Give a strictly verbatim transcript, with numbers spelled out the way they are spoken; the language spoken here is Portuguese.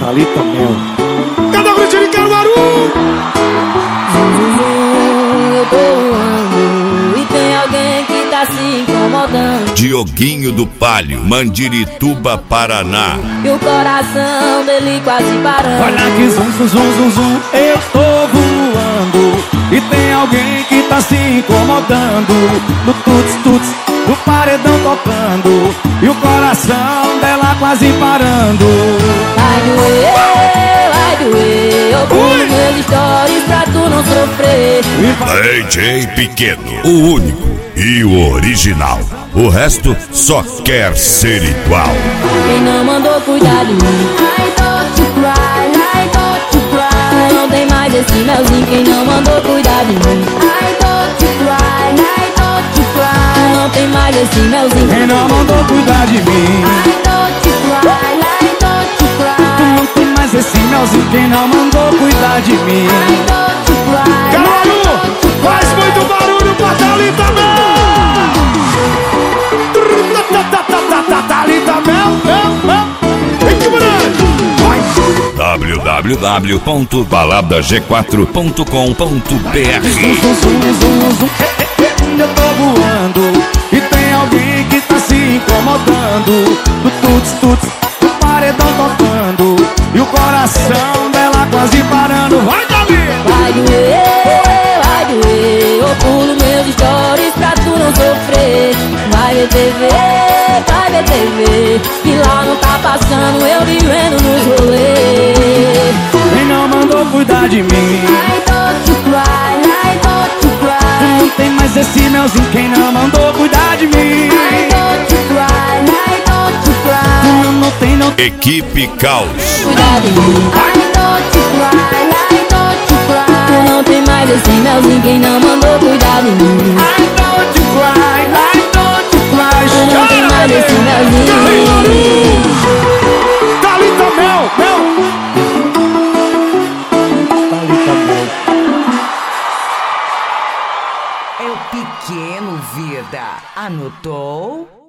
Thalita Mel. Cadê o grito de Caruaru? Eu tô voando e tem alguém que tá se incomodando. Dioguinho do Palio, Mandirituba, Paraná. E o coração dele quase parando. Olha que zum, zum, zum, zum, zum. Eu tô voando e tem alguém que tá se incomodando. No tuts, tuts, do paredão tocando e o coração dela quase parando. Vai doer, vai doer. Eu pulo meus stories pra tu não sofrer. D J Pequeno, o único e o original. O resto só quer ser igual. Quem não mandou cuidar de mim, I don't you cry, I don't you cry. Não tem mais esse melzinho. Quem não mandou cuidar de mim, I don't you cry, I don't you cry. Não tem mais esse melzinho. Quem não mandou cuidar de mim, I don't you cry, I don't you tu não cry. tem mais esse melzinho. Quem não mandou cuidar de mim. I don't you cry. Caruaru, faz muito barulho pra Thalita Mel. Thalita Mel, Mel, Mel. Vem que grande. w w w ponto balada g quatro ponto com ponto b r. Zum, zum, zum, zum, zum. Eu tô voando e tem alguém que tá se incomodando. Do tuts, tuts, do paredão tocando e o coração dela quase parando. Vai, Dali! Vai doer, vai doer. Eu pulo meus stories pra tu não sofrer. Vai ver T V, vai ver T V. E lá não tá passando, eu vivendo nos rolês. Quem não mandou cuidar de mim, I don't you cry, I don't you tu cry. não tem mais esse melzinho. Quem não mandou cuidar de mim, I don't you cry, I don't you cry. tu não tem, não tem. Equipe Caos. Cuidar de mim, I don't you cry, I don't you cry. Tu não tem mais esse melzinho. Quem não mandou cuidar de mim, I don't you cry, I don't you cry. tu não tem mais esse melzinho. Thalita Mel, Mel. Thalita Mel. É o Pequeno Vida. Anotou?